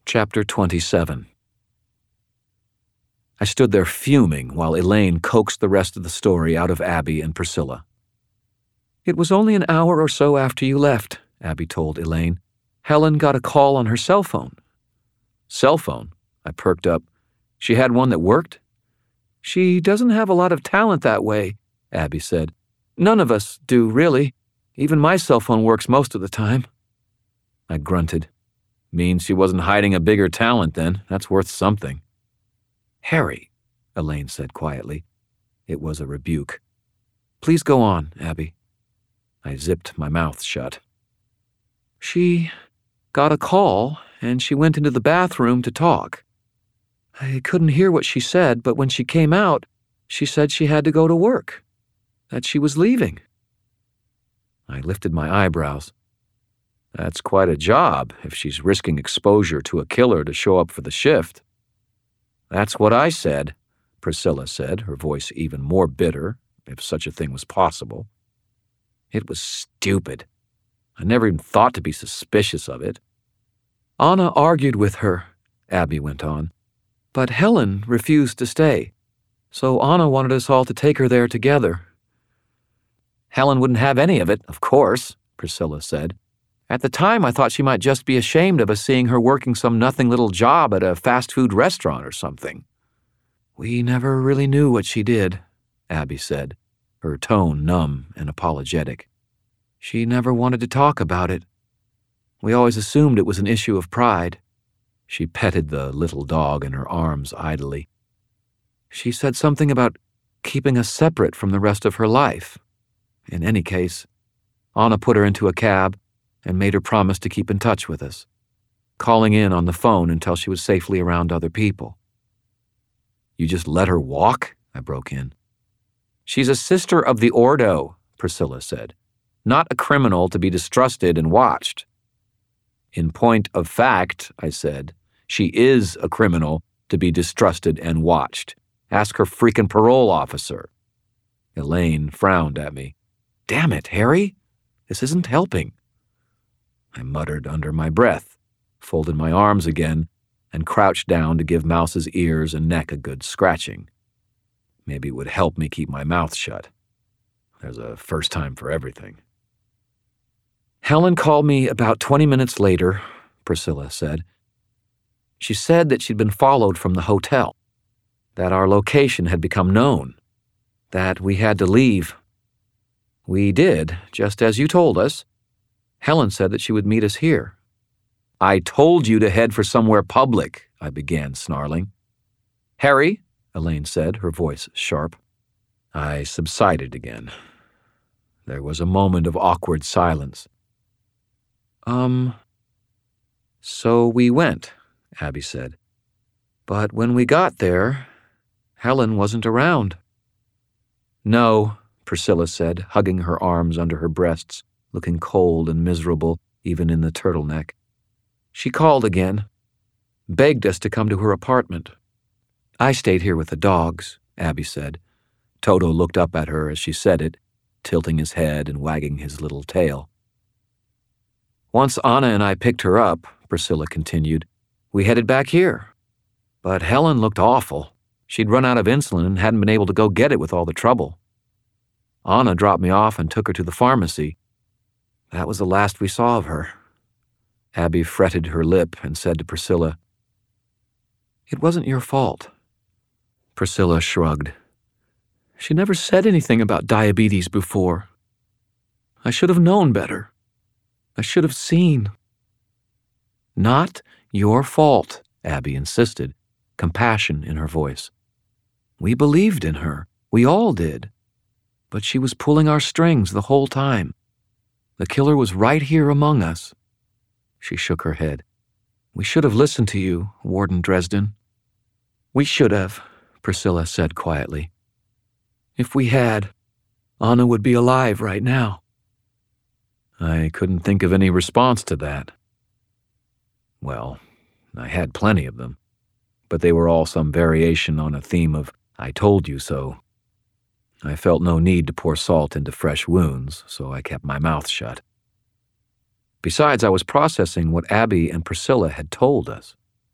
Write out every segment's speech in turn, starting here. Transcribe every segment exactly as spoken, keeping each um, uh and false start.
Chapter twenty-seven. I stood there fuming while Elaine coaxed the rest of the story out of Abby and Priscilla. "It was only an hour or so after you left," Abby told Elaine. "Helen got a call on her cell phone." "Cell phone?" I perked up. "She had one that worked?" "She doesn't have a lot of talent that way," Abby said. "None of us do, really. Even my cell phone works most of the time." I grunted. "Means she wasn't hiding a bigger talent then. That's worth something." "Harry," Elaine said quietly. It was a rebuke. "Please go on, Abby." I zipped my mouth shut. "She got a call, and she went into the bathroom to talk. I couldn't hear what she said, but when she came out, she said she had to go to work, that she was leaving." I lifted my eyebrows. "That's quite a job if she's risking exposure to a killer to show up for the shift." "That's what I said," Priscilla said, her voice even more bitter, if such a thing was possible. "It was stupid. I never even thought to be suspicious of it." "Anna argued with her," Abby went on, "but Helen refused to stay, so Anna wanted us all to take her there together." "Helen wouldn't have any of it, of course," Priscilla said. "At the time, I thought she might just be ashamed of us seeing her working some nothing little job at a fast food restaurant or something." "We never really knew what she did," Abby said, her tone numb and apologetic. "She never wanted to talk about it. We always assumed it was an issue of pride." She petted the little dog in her arms idly. "She said something about keeping us separate from the rest of her life. In any case, Anna put her into a cab and made her promise to keep in touch with us, calling in on the phone until she was safely around other people." "You just let her walk?" I broke in. "She's a sister of the Ordo," Priscilla said. "Not a criminal to be distrusted and watched." "In point of fact," I said, "she is a criminal to be distrusted and watched. Ask her freaking parole officer." Elaine frowned at me. "Damn it, Harry. This isn't helping." I muttered under my breath, folded my arms again, and crouched down to give Mouse's ears and neck a good scratching. Maybe it would help me keep my mouth shut. There's a first time for everything. "Helen called me about twenty minutes later," Priscilla said. "She said that she'd been followed from the hotel, that our location had become known, that we had to leave. We did, just as you told us. Helen said that she would meet us here." "I told you to head for somewhere public," I began snarling. "Harry," Elaine said, her voice sharp. I subsided again. There was a moment of awkward silence. Um, so we went," Abby said. "But when we got there, Helen wasn't around." "No," Priscilla said, hugging her arms under her breasts, looking cold and miserable even in the turtleneck. "She called again, begged us to come to her apartment. I stayed here with the dogs," Abby said. Toto looked up at her as she said it, tilting his head and wagging his little tail. "Once Anna and I picked her up," Priscilla continued, "we headed back here. But Helen looked awful. She'd run out of insulin and hadn't been able to go get it with all the trouble. Anna dropped me off and took her to the pharmacy. That was the last we saw of her." Abby fretted her lip and said to Priscilla, "It wasn't your fault." Priscilla shrugged. "She never said anything about diabetes before. I should have known better. I should have seen." "Not your fault," Abby insisted, compassion in her voice. "We believed in her. We all did. But she was pulling our strings the whole time. The killer was right here among us." She shook her head. "We should have listened to you, Warden Dresden." "We should have," Priscilla said quietly. "If we had, Anna would be alive right now." I couldn't think of any response to that. Well, I had plenty of them, but they were all some variation on a theme of "I told you so." I felt no need to pour salt into fresh wounds, so I kept my mouth shut. Besides, I was processing what Abby and Priscilla had told us.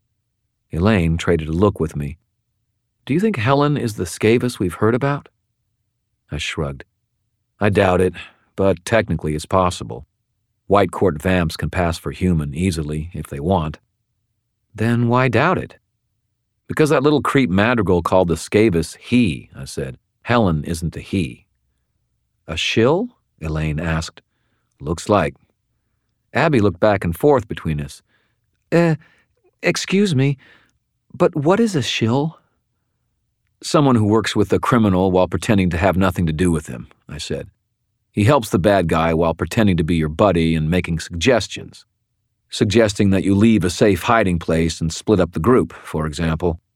Elaine traded a look with me. Do you think Helen is the Skavis we've heard about? I shrugged. I doubt it, but technically it's possible. White Court vamps can pass for human easily, if they want. Then why doubt it? Because that little creep Madrigal called the Skavis he, I said. Helen isn't a he. A shill? Elaine asked. Looks like. Abby looked back and forth between us. Eh, excuse me, but what is a shill? Someone who works with a criminal while pretending to have nothing to do with him, I said. He helps the bad guy while pretending to be your buddy and making suggestions. Suggesting that you leave a safe hiding place and split up the group, for example.